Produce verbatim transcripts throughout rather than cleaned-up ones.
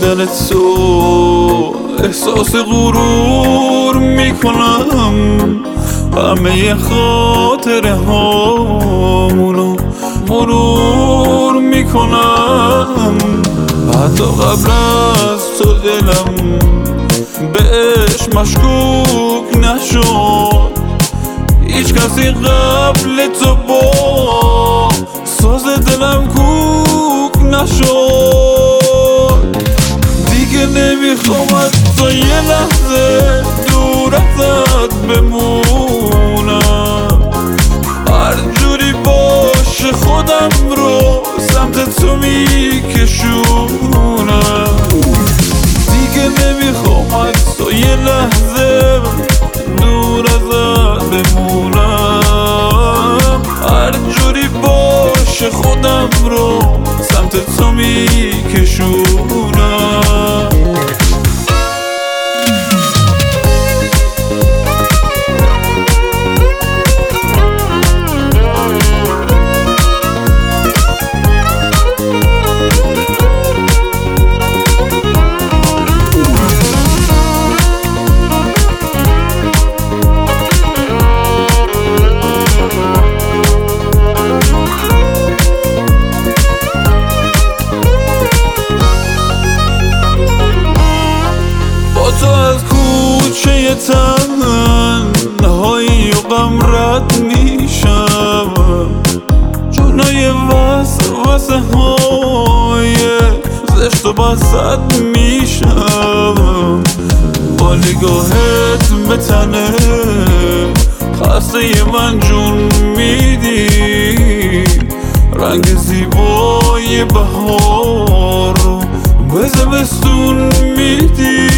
دیدن تو احساس غرور میکنم، همه خاطره هامونو مرور میکنم. حتی قبل از تو دلم بهش مشکوک نشد، هیچ کسی قبل تو با ساز دلم کوک نشد. دیگه نمیخوام از تا یه لحظه دور ازت بمونم، هر جوری باشه خودم رو سمت تو میکشونم. دیگه نمیخوام از تا یه لحظه دور ازت بمونم، هر جوری باشه خودم رو سمت تو میکشونم. تو از کوچه تنهایی و غم رد میشم، جونای وسوسه های زشت و بسد میشم. با نگاهت به تنه خسته من جون میدی، رنگ زیبای بهار رو به زمستون میدی.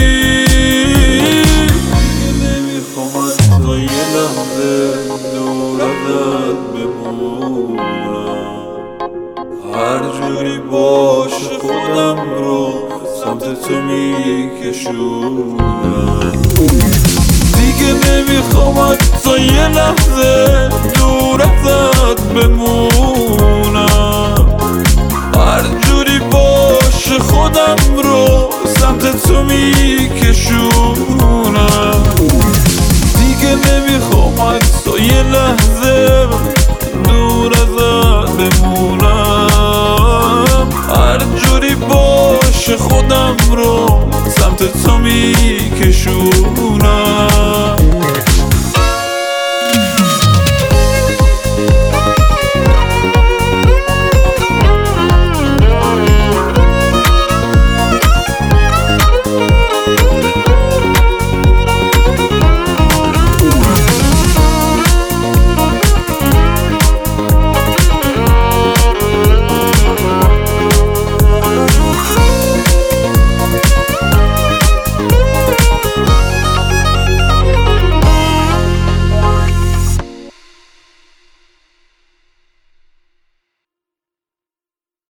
دور ازت بمونم، هر جوری باشه خودم رو سمت تو میکشونم. دیگه نمیخوام تا یه لحظه دور ازت بمونم، هر جوری باشه خودم رو سمت تو میکشونم. دیگه نمیخوام تا یه لحظه